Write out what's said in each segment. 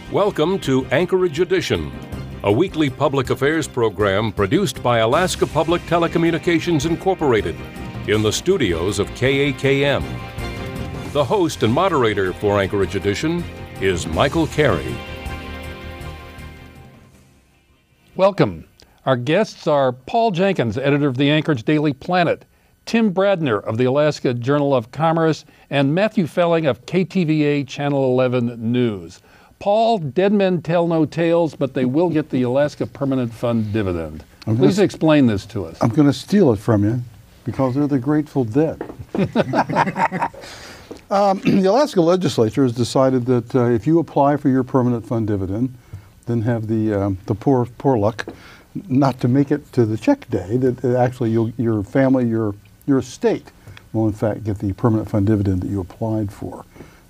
Welcome to Anchorage Edition, a weekly public affairs program produced by Alaska Public Telecommunications Incorporated in the studios of KAKM. The host and moderator for Anchorage Edition is Michael Carey. Welcome. Our guests are Paul Jenkins, editor of the Anchorage Daily Planet, Tim Bradner of the Alaska Journal of Commerce, and Matthew Felling of KTVA Channel 11 News. Paul, dead men tell no tales, but they will get the Alaska Permanent Fund dividend. Please explain this to us. I'm going to steal it from you because they're the Grateful Dead. The Alaska legislature has decided that if you apply for your permanent fund dividend, then have the poor luck not to make it to the check day, that actually your family, your estate will in fact get the permanent fund dividend that you applied for.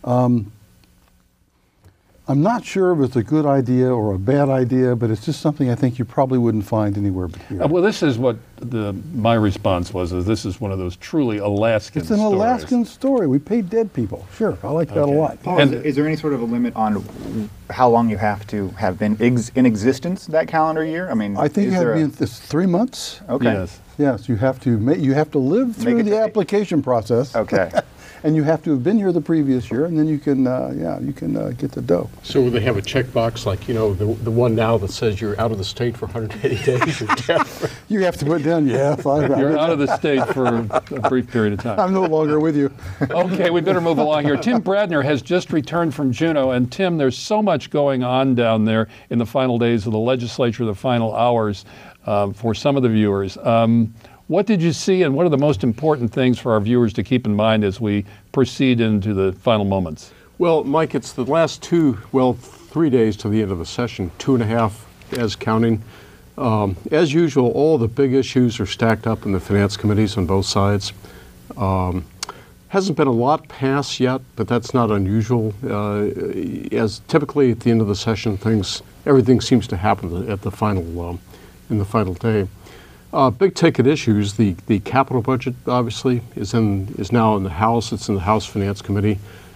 I'm not sure if it's a good idea or a bad idea, but it's just something I think you probably wouldn't find anywhere but here. Well, this is what my response was, is this is one of those truly Alaskan stories. It's an Alaskan story. We pay dead people. Sure, I like that a lot. Paul, is there any sort of a limit on how long you have to have been in existence that calendar year? I mean, I think you have to be in 3 months. Okay. Yes, you have to live through the application process. Okay. And you have to have been here the previous year, and then you can get the dough. So will they have a checkbox like, the one now that says you're out of the state for 180 days or death? You have to put down, You're out of the state for a brief period of time. I'm no longer with you. Okay, we better move along here. Tim Bradner has just returned from Juneau, and Tim, there's so much going on down there in the final days of the legislature, the final hours for some of the viewers. What did you see, and what are the most important things for our viewers to keep in mind as we proceed into the final moments? Well, Mike, it's the last 3 days to the end of the session, 2.5 as counting. As usual, all the big issues are stacked up in the finance committees on both sides. Hasn't been a lot passed yet, but that's not unusual. As typically at the end of the session, everything seems to happen at the final in the final day. Big ticket issues. The capital budget obviously is now in the House. It's in the House Finance Committee.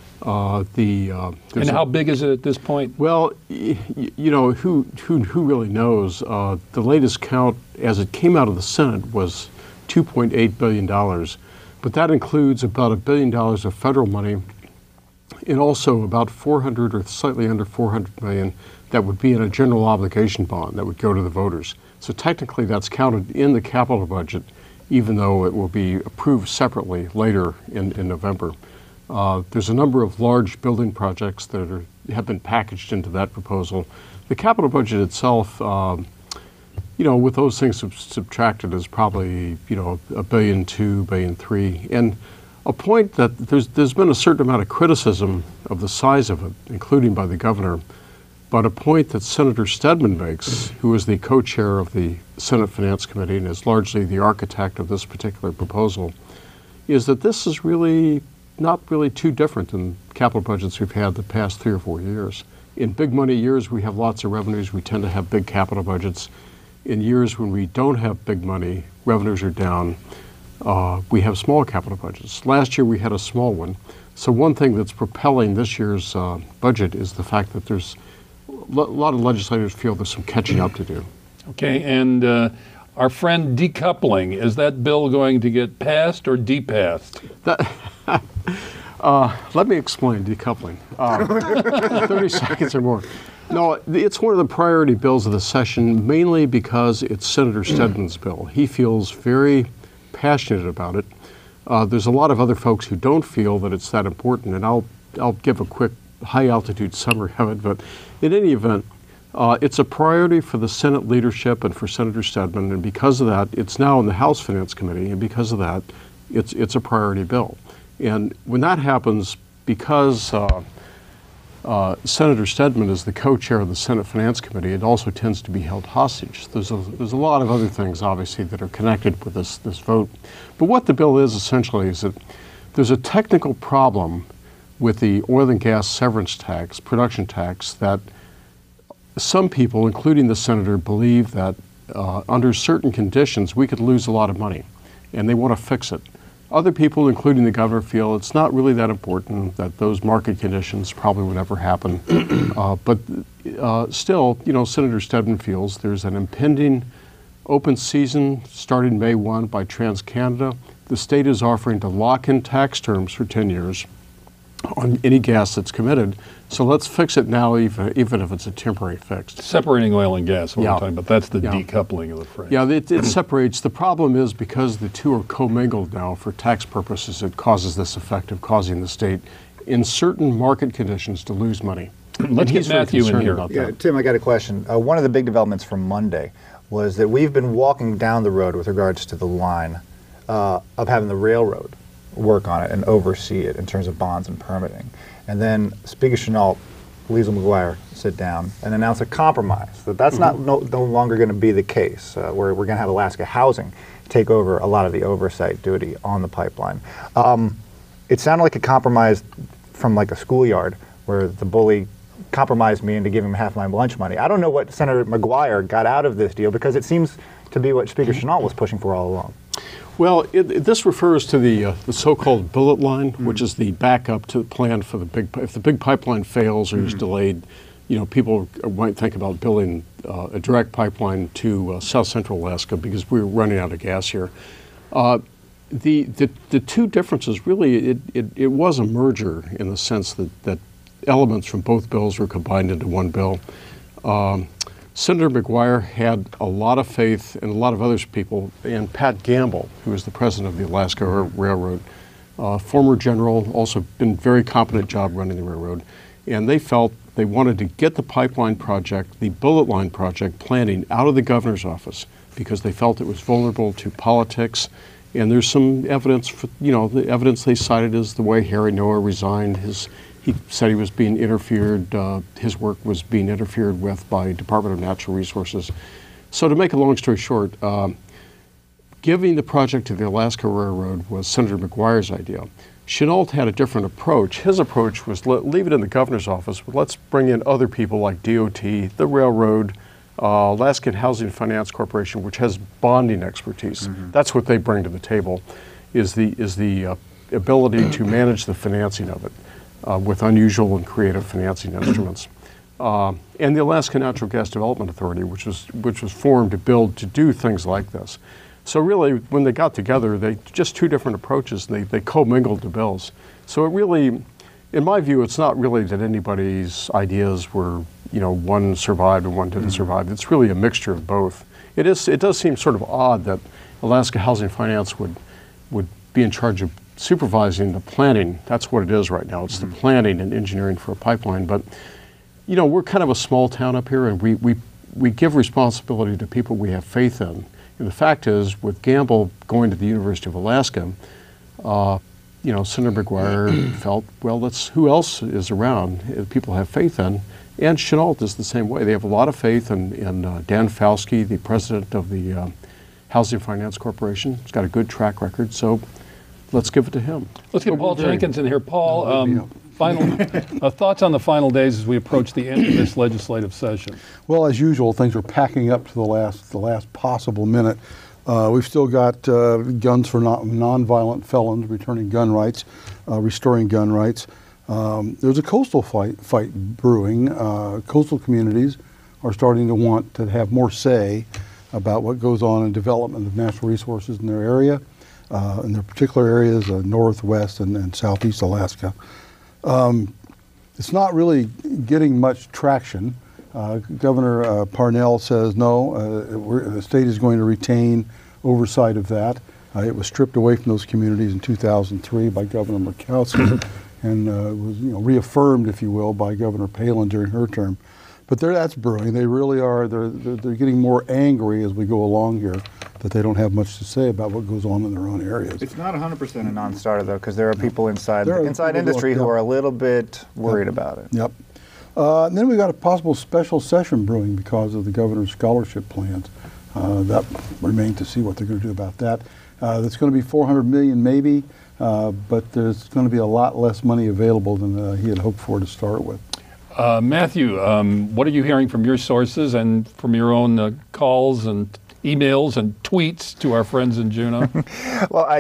And how big is it at this point? Well, who really knows? The latest count, as it came out of the Senate, was $2.8 billion, but that includes about $1 billion of federal money, and also about 400 or slightly under 400 million that would be in a general obligation bond that would go to the voters. So technically that's counted in the capital budget, even though it will be approved separately later in November. There's a number of large building projects that have been packaged into that proposal. The capital budget itself, with those things subtracted, is probably, $1.2 billion, $1.3 billion. And a point that there's been a certain amount of criticism of the size of it, including by the governor, but a point that Senator Stedman makes, who is the co-chair of the Senate Finance Committee and is largely the architect of this particular proposal, is that this is really not really too different than capital budgets we've had the past 3 or 4 years. In big money years, we have lots of revenues. We tend to have big capital budgets. In years when we don't have big money, revenues are down, we have small capital budgets. Last year we had a small one. So one thing that's propelling this year's budget is the fact that there's a lot of legislators feel there's some catching up to do. Okay, and our friend decoupling, is that bill going to get passed or depassed? Let me explain decoupling. 30 seconds or more. No, it's one of the priority bills of the session, mainly because it's Senator Stedman's bill. He feels very passionate about it. There's a lot of other folks who don't feel that it's that important, and I'll give a quick high-altitude summary of it, but in any event, it's a priority for the Senate leadership and for Senator Stedman, and because of that, it's now in the House Finance Committee, and because of that, it's a priority bill. And when that happens, because Senator Stedman is the co-chair of the Senate Finance Committee, it also tends to be held hostage. There's a lot of other things, obviously, that are connected with this vote. But what the bill is, essentially, is that there's a technical problem with the oil and gas severance tax, production tax, that some people, including the senator, believe that under certain conditions we could lose a lot of money, and they want to fix it. Other people, including the governor, feel it's not really that important, that those market conditions probably would never happen. But still, Senator Stedman feels there's an impending open season starting May 1 by TransCanada. The state is offering to lock in tax terms for 10 years on any gas that's committed. So let's fix it now, even if it's a temporary fix. Separating oil and gas, what Yeah. we're talking about. That's the Yeah. decoupling of the phrase. Yeah, it separates. The problem is because the two are commingled now for tax purposes, it causes this effect of causing the state, in certain market conditions, to lose money. Let's get He's very Matthew in concerned here. about Yeah, that. Tim, I got a question. One of the big developments from Monday was that we've been walking down the road with regards to the line of having the railroad work on it and oversee it in terms of bonds and permitting. And then Speaker Chenault, Liesl McGuire sit down and announce a compromise that that's not no longer going to be the case, where we're going to have Alaska Housing take over a lot of the oversight duty on the pipeline. It sounded like a compromise from like a schoolyard where the bully compromised me into giving him half my lunch money. I don't know what Senator McGuire got out of this deal because it seems to be what Speaker Chenault was pushing for all along. Well, this refers to the so-called bullet line, which is the backup to the plan for the big. If the big pipeline fails or is delayed, people might think about building a direct pipeline to South Central Alaska because we're running out of gas here. The two differences really, it was a merger in the sense that elements from both bills were combined into one bill. Senator McGuire had a lot of faith, and a lot of other people, in Pat Gamble, who is the president of the Alaska Railroad, former general, also been very competent job running the railroad. And they felt they wanted to get the pipeline project, the bullet line project planning out of the governor's office because they felt it was vulnerable to politics. And there's some evidence, the evidence they cited is the way Harry Noah resigned. He said he was being interfered, his work was being interfered with by Department of Natural Resources. So to make a long story short, giving the project to the Alaska Railroad was Senator McGuire's idea. Chenault had a different approach. His approach was leave it in the governor's office, but let's bring in other people like DOT, the railroad, Alaskan Housing Finance Corporation, which has bonding expertise. That's what they bring to the table, is the ability to manage the financing of it. With unusual and creative financing instruments, and the Alaska Natural Gas Development Authority, which was formed to do things like this. So really, when they got together, they just two different approaches. They commingled the bills. So it really, in my view, it's not really that anybody's ideas were one survived and one didn't survive. It's really a mixture of both. It does seem sort of odd that Alaska Housing Finance would be in charge of supervising the planning. That's what it is right now. It's the planning and engineering for a pipeline. But, we're kind of a small town up here, and we give responsibility to people we have faith in. And the fact is, with Gamble going to the University of Alaska, Senator McGuire felt, well, who else is around people have faith in? And Chenault is the same way. They have a lot of faith in Dan Fauske, the president of the Housing Finance Corporation. He's got a good track record. So let's give it to him. Let's get Paul Jenkins in here. Paul, final thoughts on the final days as we approach the end of this legislative session. Well, as usual, things are packing up to the last possible minute. We've still got guns for nonviolent felons, returning gun rights, restoring gun rights. There's a coastal fight brewing. Coastal communities are starting to want to have more say about what goes on in development of natural resources in their area. In their particular areas, northwest and southeast Alaska. It's not really getting much traction. Governor Parnell says no, the state is going to retain oversight of that. It was stripped away from those communities in 2003 by Governor Murkowski and was reaffirmed, if you will, by Governor Palin during her term. But that's brewing. They really are. They're getting more angry as we go along here that they don't have much to say about what goes on in their own areas. It's not 100% a non-starter, though, because there are people inside industry who are a little bit worried about it. Yep. And then we've got a possible special session brewing because of the governor's scholarship plans. That remains to see what they're going to do about that. It's going to be $400 million maybe, but there's going to be a lot less money available than he had hoped for to start with. Matthew, what are you hearing from your sources and from your own calls and emails and tweets to our friends in Juneau? Well,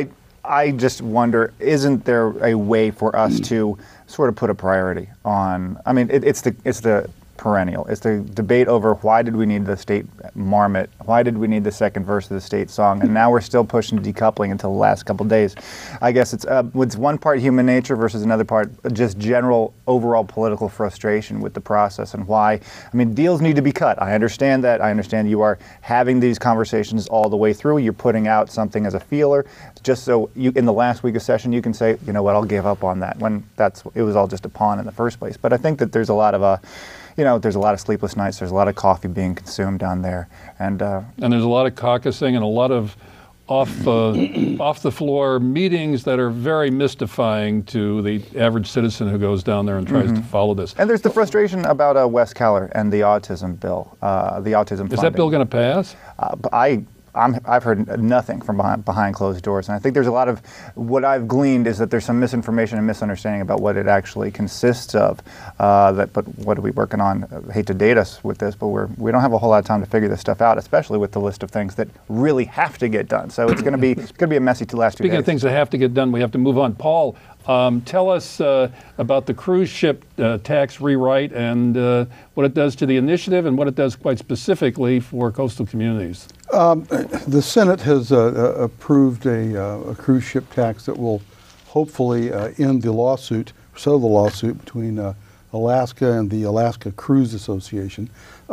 I just wonder, isn't there a way for us to sort of put a priority on? I mean, it's the perennial. It's the debate over why did we need the state marmot? Why did we need the second verse of the state song? And now we're still pushing decoupling until the last couple of days. I guess it's one part human nature versus another part just general overall political frustration with the process and why. I mean, deals need to be cut. I understand that. I understand you are having these conversations all the way through. You're putting out something as a feeler, just so you, in the last week of session, you can say, you know what, I'll give up on that, when it was all just a pawn in the first place. But I think that there's a lot of there's a lot of sleepless nights. There's a lot of coffee being consumed down there, and there's a lot of caucusing and a lot of off the floor meetings that are very mystifying to the average citizen who goes down there and tries to follow this. And there's the frustration about Wes Keller and the autism bill, the autism funding. Is that bill going to pass? I've heard nothing from behind closed doors, and I think there's a lot of what I've gleaned is that there's some misinformation and misunderstanding about what it actually consists of. But what are we working on? I hate to date us with this, but we don't have a whole lot of time to figure this stuff out, especially with the list of things that really have to get done. So it's going to be a messy last 2 days. Speaking of things that have to get done, we have to move on. Paul, tell us about the cruise ship tax rewrite and what it does to the initiative and what it does quite specifically for coastal communities. The Senate has approved a cruise ship tax that will hopefully end the lawsuit, settle the lawsuit between Alaska and the Alaska Cruise Association.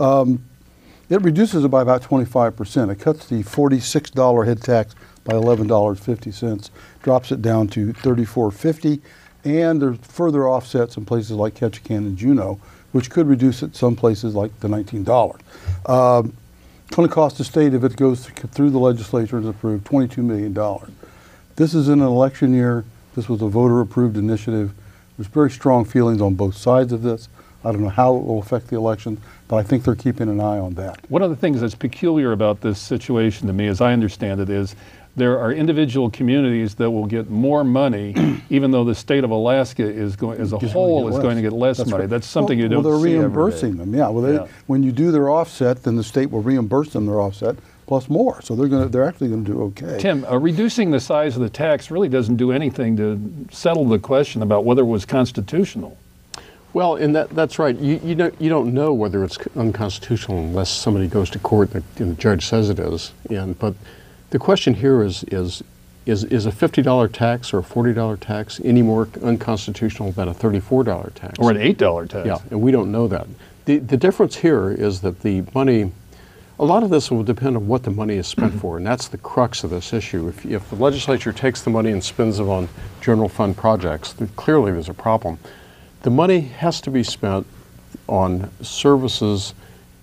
It reduces it by about 25%. It cuts the $46 head tax by $11.50, drops it down to $34.50, and there's further offsets in places like Ketchikan and Juneau, which could reduce it some places like the $19. It's going to cost the state, if it goes through the legislature and is approved, $22 million. This is in an election year. This was a voter-approved initiative. There's very strong feelings on both sides of this. I don't know how it will affect the election, but I think they're keeping an eye on that. One of the things that's peculiar about this situation to me, as I understand it, is there are individual communities that will get more money, even though the state of Alaska is going, as a whole, is going to get less money. Right. That's something you don't see every day. Well, they're reimbursing them. Yeah. Well, when you do their offset, then the state will reimburse them their offset plus more. So they're actually going to do okay. Tim, reducing the size of the tax really doesn't do anything to settle the question about whether it was constitutional. Well, and that's right. You don't know whether it's unconstitutional unless somebody goes to court and the judge says it is. But the question here is a $50 tax or a $40 tax any more unconstitutional than a $34 tax? Or an $8 tax. Yeah, and we don't know that. The difference here is that the money, a lot of this will depend on what the money is spent for, and that's the crux of this issue. If the legislature takes the money and spends it on general fund projects, then clearly there's a problem. The money has to be spent on services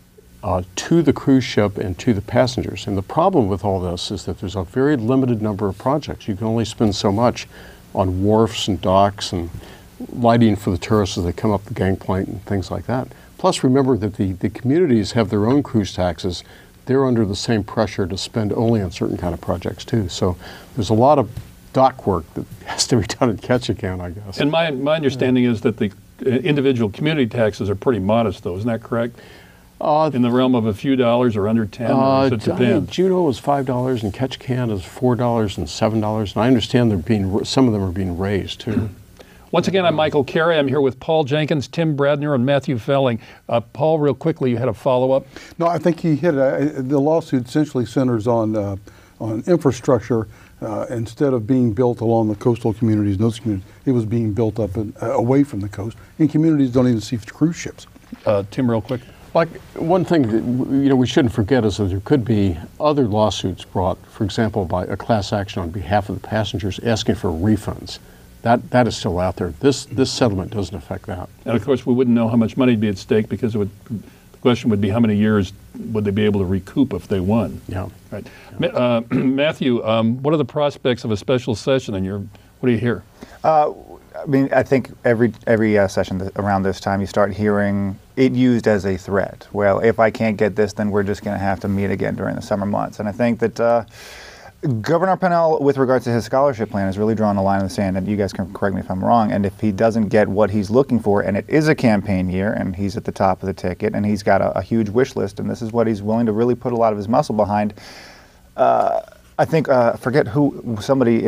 to the cruise ship and to the passengers. And the problem with all this is that there's a very limited number of projects. You can only spend so much on wharfs and docks and lighting for the tourists as they come up the gangplank and things like that. Plus, remember that the communities have their own cruise taxes. They're under the same pressure to spend only on certain kind of projects too. So there's a lot of dock work that has to be done in Ketchikan, I guess. And my understanding is that the individual community taxes are pretty modest, though. Isn't that correct? In the realm of a few dollars or under 10, or it depends. Juneau is $5 and Ketchikan is $4 and $7, and I understand some of them are being raised too. Once again, I'm Michael Carey. I'm here with Paul Jenkins, Tim Bradner, and Matthew Felling. Paul, real quickly, you had a follow-up? No, I think he hit it. The lawsuit essentially centers on infrastructure. Instead of being built along the coastal communities, those communities, it was being built up away from the coast. And communities don't even see cruise ships. Tim, real quick. Like one thing that we shouldn't forget is that there could be other lawsuits brought, for example, by a class action on behalf of the passengers asking for refunds. That is still out there. This settlement doesn't affect that. And of course, we wouldn't know how much money would be at stake because the question would be how many years would they be able to recoup if they won? Yeah. Right. Yeah. Matthew, what are the prospects of a special session? And what do you hear? I mean, I think every session around this time, you start hearing it used as a threat. Well, if I can't get this, then we're just going to have to meet again during the summer months. And I think that Governor Parnell, with regards to his scholarship plan, has really drawn a line in the sand, and you guys can correct me if I'm wrong, and if he doesn't get what he's looking for, and it is a campaign year, and he's at the top of the ticket, and he's got a huge wish list, and this is what he's willing to really put a lot of his muscle behind, I think, forget who, somebody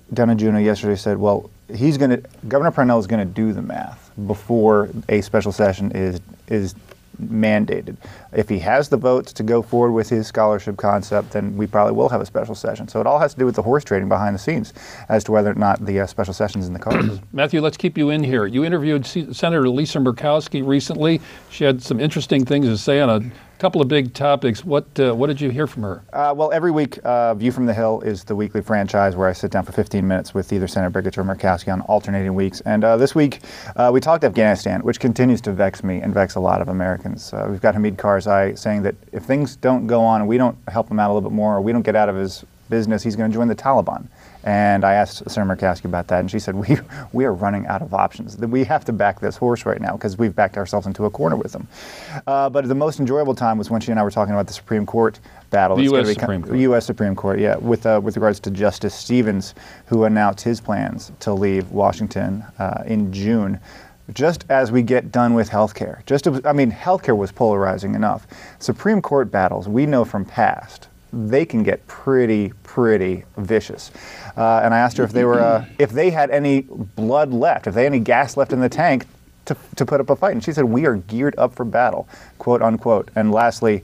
down in Juneau yesterday said, well, Governor Parnell is going to do the math before a special session is mandated. If he has the votes to go forward with his scholarship concept, then we probably will have a special session. So it all has to do with the horse trading behind the scenes as to whether or not the special session is in the cards. Matthew, let's keep you in here. You interviewed Senator Lisa Murkowski recently. She had some interesting things to say on a couple of big topics. What did you hear from her? Well, every week, View from the Hill is the weekly franchise where I sit down for 15 minutes with either Senator Biggett or Murkowski on alternating weeks. And this week, we talked Afghanistan, which continues to vex me and vex a lot of Americans. We've got Hamid Karzai saying that if things don't go on and we don't help him out a little bit more, or we don't get out of his business, he's going to join the Taliban. And I asked Senator Murkowski about that, and she said, we are running out of options. We have to back this horse right now because we've backed ourselves into a corner with him. But the most enjoyable time was when she and I were talking about the Supreme Court battle. The U.S. Supreme Court. U.S. Supreme Court, yeah, with regards to Justice Stevens, who announced his plans to leave Washington in June. Just as we get done with healthcare. Healthcare was polarizing enough. Supreme Court battles, we know from past, they can get pretty vicious. And I asked her if they had any blood left, if they had any gas left in the tank to put up a fight. And she said, we are geared up for battle, quote unquote. And lastly,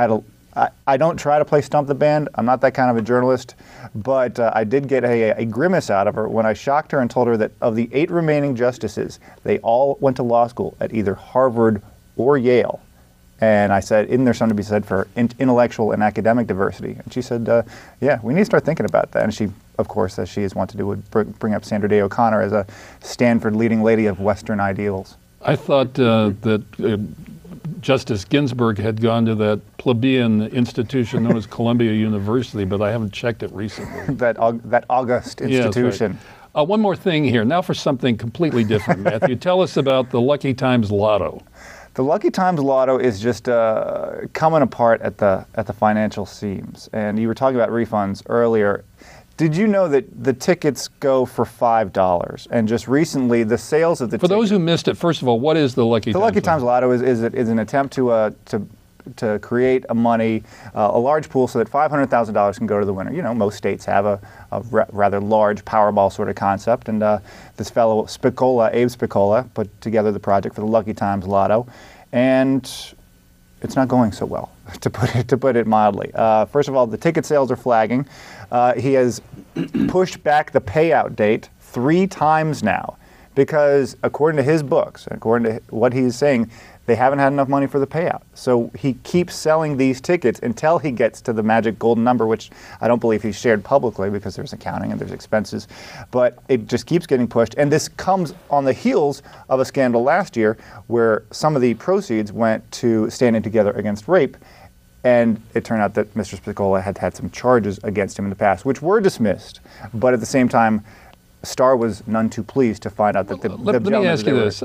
I don't try to play Stump the Band. I'm not that kind of a journalist. But I did get a grimace out of her when I shocked her and told her that of the 8 remaining justices, they all went to law school at either Harvard or Yale. And I said, isn't there something to be said for intellectual and academic diversity? And she said, yeah, we need to start thinking about that. And she, of course, as she is wont to do, would bring up Sandra Day O'Connor as a Stanford leading lady of Western ideals. I thought that Justice Ginsburg had gone to that plebeian institution known as Columbia University, but I haven't checked it recently. that august institution. Yeah, that's right. One more thing here. Now for something completely different, Matthew. Tell us about the Lucky Times Lotto. The Lucky Times Lotto is just coming apart at the financial seams. And you were talking about refunds earlier. Did you know that the tickets go for $5? And just recently, the sales of the For those who missed it, first of all, what is the Lucky Times Lotto? The Lucky Times Lotto is an attempt to create a large pool so that $500,000 can go to the winner. You know, most states have a rather large Powerball sort of concept, and this fellow Abe Spicola, put together the project for the Lucky Times Lotto, and it's not going so well, to put it mildly. First of all, the ticket sales are flagging. He has pushed back the payout date 3 times now because, according to his books, according to what he's saying, they haven't had enough money for the payout. So he keeps selling these tickets until he gets to the magic golden number, which I don't believe he's shared publicly because there's accounting and there's expenses. But it just keeps getting pushed. And this comes on the heels of a scandal last year where some of the proceeds went to Standing Together Against Rape. And it turned out that Mr. Spicola had had some charges against him in the past, which were dismissed. But at the same time, Starr was none too pleased to find out that let me ask you this.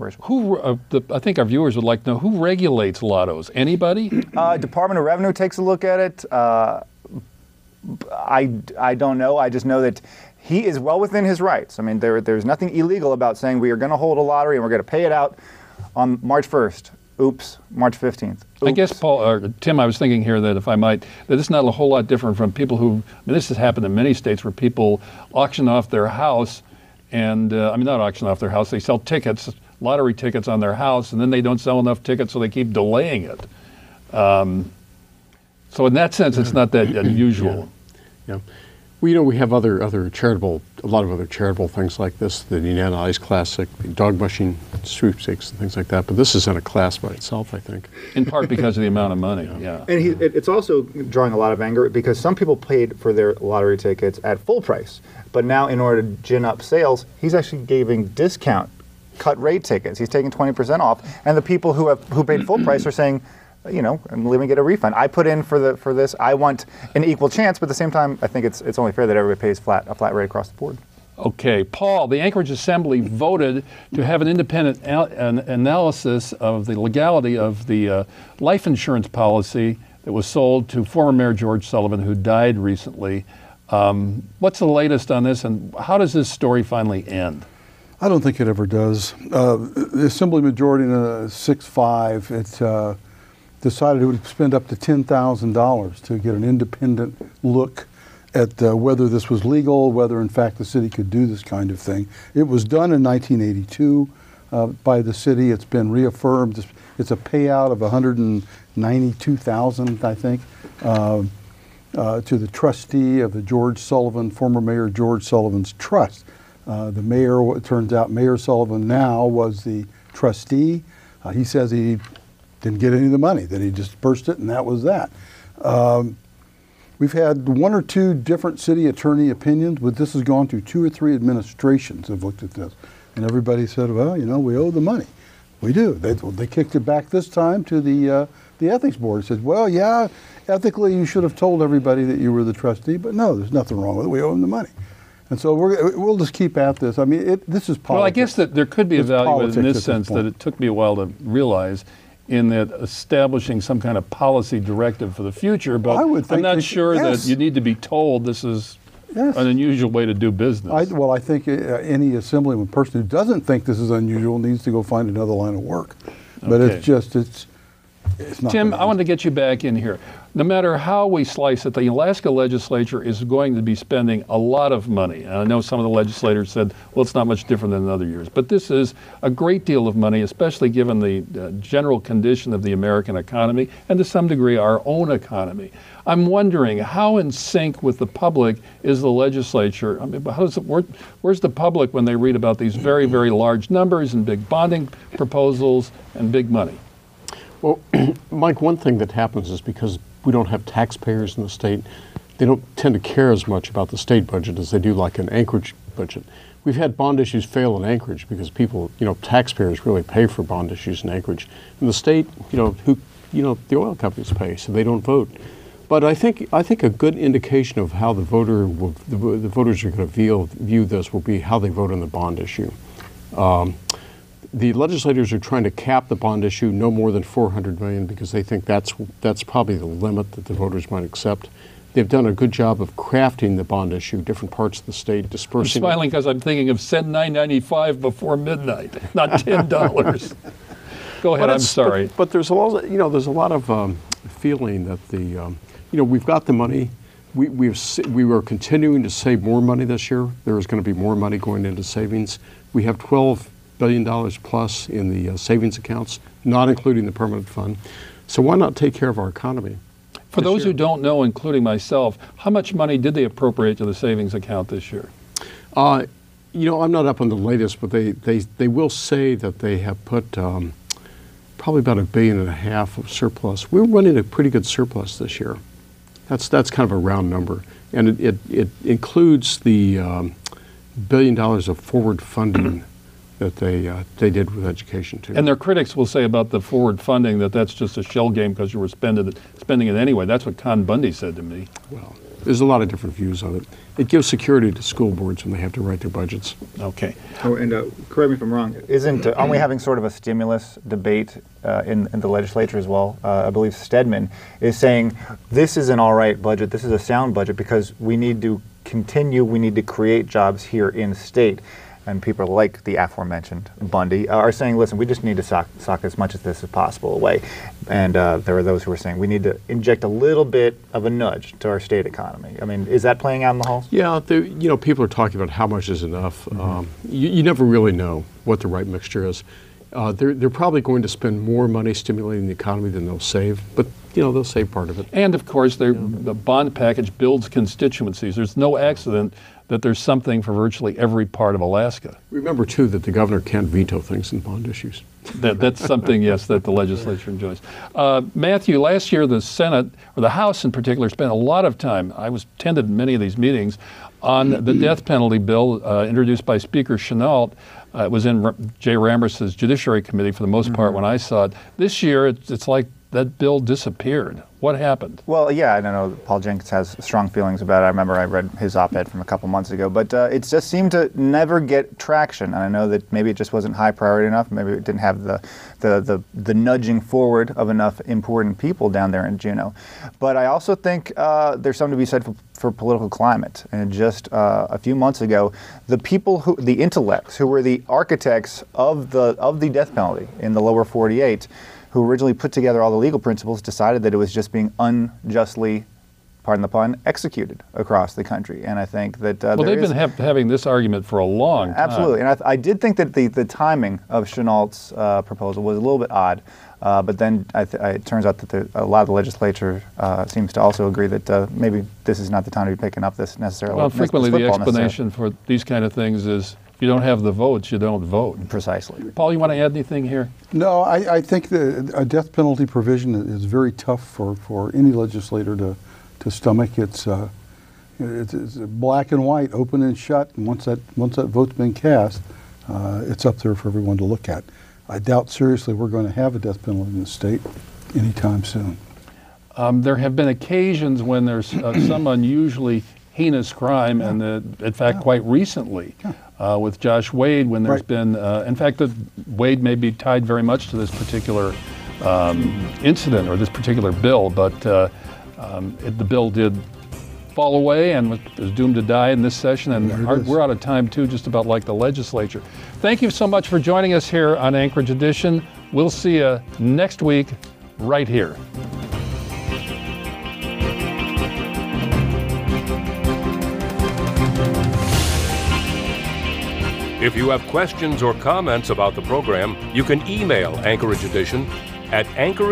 I think our viewers would like to know, who regulates lottos? Anybody? Department of Revenue takes a look at it. I don't know. I just know that he is well within his rights. I mean, there's nothing illegal about saying we are going to hold a lottery and we're going to pay it out on March 1st. Oops, March 15th. Oops. I guess, Tim, I was thinking here that if I might, that it's not a whole lot different from people who, this has happened in many states where people auction off their house and, not auction off their house, they sell tickets, lottery tickets on their house, and then they don't sell enough tickets, so they keep delaying it. So in that sense, it's not that unusual. Yeah. Well, we have a lot of other charitable things like this, the Indiana Ice Classic, the dog mushing sweepstakes and things like that. But this is in a class by itself, I think. In part because of the amount of money, yeah. And it's also drawing a lot of anger because some people paid for their lottery tickets at full price. But now in order to gin up sales, he's actually giving cut rate tickets. He's taking 20% off. And the people who paid full price are saying, let me get a refund. I put in for this. I want an equal chance, but at the same time, I think it's only fair that everybody pays a flat rate across the board. Okay, Paul, the Anchorage Assembly voted to have an independent analysis of the legality of the life insurance policy that was sold to former Mayor George Sullivan, who died recently. What's the latest on this, and how does this story finally end? I don't think it ever does. The Assembly majority in a 6-5, decided it would spend up to $10,000 to get an independent look whether this was legal, whether in fact the city could do this kind of thing. It was done in 1982 by the city. It's been reaffirmed. It's a payout of $192,000, I think, to the trustee of the former Mayor George Sullivan's trust. The mayor, it turns out, Mayor Sullivan now was the trustee. He says he didn't get any of the money, that he dispersed it, and that was that. We've had one or two different city attorney opinions, but this has gone through 2 or 3 administrations have looked at this. And everybody said, well, we owe the money. We do. They kicked it back this time to the ethics board. It said, well, yeah, ethically you should have told everybody that you were the trustee, but no, there's nothing wrong with it. We owe them the money. And so we'll just keep at this. I mean, this is politics. Well, I guess that there could be a value in this sense that it took me a while to realize, in that establishing some kind of policy directive for the future, but I'm not sure that you need to be told this is an unusual way to do business. I think any assemblyman person who doesn't think this is unusual needs to go find another line of work. But it's not. Tim, I want to get you back in here. No matter how we slice it, the Alaska legislature is going to be spending a lot of money. And I know some of the legislators said, well, it's not much different than other years. But this is a great deal of money, especially given the general condition of the American economy and to some degree our own economy. I'm wondering, how in sync with the public is the legislature? I mean, where's the public when they read about these very, very large numbers and big bonding proposals and big money? Well, Mike, one thing that happens is because we don't have taxpayers in the state, they don't tend to care as much about the state budget as they do like an Anchorage budget. We've had bond issues fail in Anchorage because people, taxpayers really pay for bond issues in Anchorage. In the state, the oil companies pay, so they don't vote. But I think a good indication of how the voters are going to view this will be how they vote on the bond issue. The legislators are trying to cap the bond issue no more than $400 million because they think that's probably the limit that the voters might accept. They've done a good job of crafting the bond issue, different parts of the state, dispersing. I'm smiling because I'm thinking of send $9.95 before midnight, not $10. Go ahead. I'm sorry. But there's a lot, there's a lot of feeling that we've got the money. We were continuing to save more money this year. There is going to be more money going into savings. We have $12 billion plus in the savings accounts, not including the permanent fund. So why not take care of our economy? For those who don't know, including myself, how much money did they appropriate to the savings account this year? I'm not up on the latest, but they will say that they have put probably about $1.5 billion of surplus. We're running a pretty good surplus this year. That's kind of a round number, and it includes the $1 billion of forward funding that they did with education too. And their critics will say about the forward funding that that's just a shell game because you were spending it anyway. That's what Con Bundy said to me. Well, there's a lot of different views on it. It gives security to school boards when they have to write their budgets. Okay. Oh, and correct me if I'm wrong. Aren't we having sort of a stimulus debate in the legislature as well? I believe Stedman is saying this is an all right budget. This is a sound budget because we need to continue. We need to create jobs here in state. And people like the aforementioned Bundy are saying, listen, we just need to sock as much of this as possible away. And there are those who are saying we need to inject a little bit of a nudge to our state economy. I mean, is that playing out in the halls? Yeah, people are talking about how much is enough. You never really know what the right mixture is. They're probably going to spend more money stimulating the economy than they'll save, but they'll save part of it. And of course, the bond package builds constituencies. There's no accident that there's something for virtually every part of Alaska. Remember, too, that the governor can't veto things in bond issues. That's something, yes, that the legislature enjoys. Matthew, last year the Senate, or the House in particular, spent a lot of time, I attended many of these meetings, on the death penalty bill introduced by Speaker Chenault. It was in Jay Rammers's Judiciary Committee for the most part when I saw it. This year, it's like that bill disappeared. What happened? Well, yeah, I don't know. Paul Jenkins has strong feelings about it. I remember I read his op-ed from a couple months ago, but it just seemed to never get traction. And I know that maybe it just wasn't high priority enough. Maybe it didn't have the nudging forward of enough important people down there in Juneau. But I also think there's something to be said for political climate. And just a few months ago, the intellects who were the architects of the death penalty in the lower 48, who originally put together all the legal principles, decided that it was just being unjustly pardon the pun, executed across the country. And I think that well, they've been having this argument for a long time. Absolutely. And I did think that the timing of Chenault's proposal was a little bit odd. But then it turns out that a lot of the legislature seems to also agree that maybe this is not the time to be picking up this necessarily. Well, frequently the explanation for these kind of things is if you don't have the votes, you don't vote. Precisely. Paul, you want to add anything here? No, I think that a death penalty provision is very tough for any legislator to stomach. It's black and white, open and shut, and once that vote's been cast, it's up there for everyone to look at. I doubt seriously we're going to have a death penalty in the state anytime soon. There have been occasions when there's some unusually heinous crime, and in fact, quite recently, with Josh Wade, when there's been, in fact, Wade may be tied very much to this particular incident or this particular bill, but the bill did fall away and was doomed to die in this session, and we're out of time too, just about like the legislature. Thank you so much for joining us here on Anchorage Edition. We'll see you next week right here. If you have questions or comments about the program, you can email Anchorage Edition at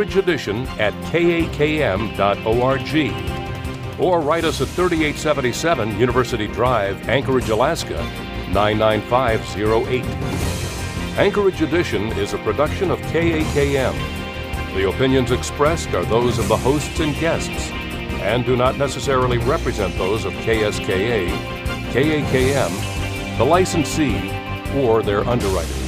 anchorageedition@kakm.org. Or write us at 3877 University Drive, Anchorage, Alaska, 99508. Anchorage Edition is a production of KAKM. The opinions expressed are those of the hosts and guests and do not necessarily represent those of KSKA, KAKM, the licensee, or their underwriters.